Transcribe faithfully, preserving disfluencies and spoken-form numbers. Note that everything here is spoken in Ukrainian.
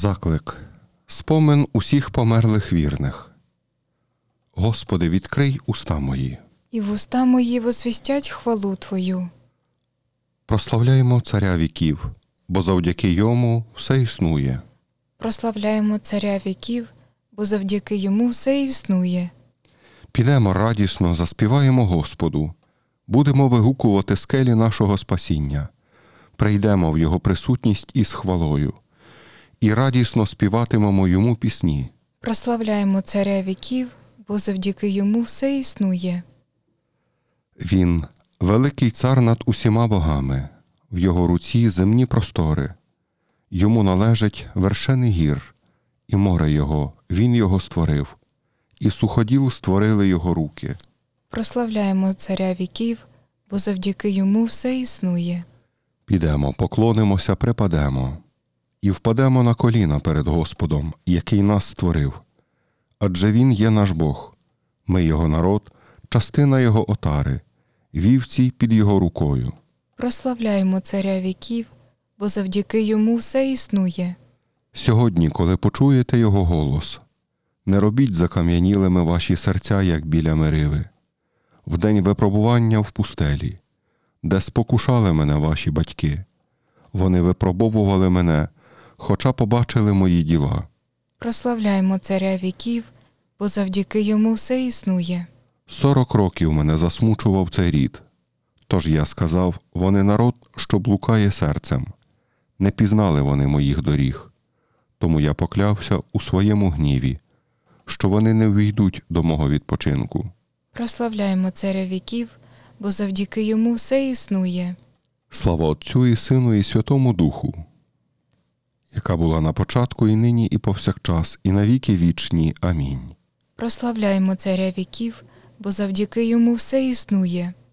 Заклик. Спомин усіх померлих вірних. Господи, відкрий уста мої. І вуста мої возвістять хвалу Твою. Прославляємо Царя віків, бо завдяки Йому все існує. Прославляємо Царя віків, бо завдяки Йому все існує. Підемо радісно, заспіваємо Господу, будемо вигукувати скелі нашого спасіння, прийдемо в Його присутність із хвалою, і радісно співатимемо Йому пісні. Прославляємо Царя віків, бо завдяки Йому все існує. Він – великий цар над усіма богами, в Його руці земні простори. Йому належать вершини гір, і море Його, Він Його створив, і суходіл створили Його руки. Прославляємо Царя віків, бо завдяки Йому все існує. Підемо, поклонимося, припадемо, і впадемо на коліна перед Господом, який нас створив. Адже Він є наш Бог, ми Його народ, частина Його отари, вівці під Його рукою. Прославляємо Царя віків, бо завдяки Йому все існує. Сьогодні, коли почуєте Його голос, не робіть закам'янілими ваші серця, як біля Мериви, в день випробування в пустелі, де спокушали мене ваші батьки. Вони випробовували мене, хоча побачили мої діла. Прославляємо Царя віків, бо завдяки Йому все існує. Сорок років мене засмучував цей рід. Тож я сказав, вони народ, що блукає серцем. Не пізнали вони моїх доріг. Тому я поклявся у своєму гніві, що вони не ввійдуть до мого відпочинку. Прославляємо Царя віків, бо завдяки Йому все існує. Слава Отцю і Сину і Святому Духу, яка була на початку, і нині, і повсякчас, і навіки вічні. Амінь. Прославляємо Царя віків, бо завдяки Йому все існує.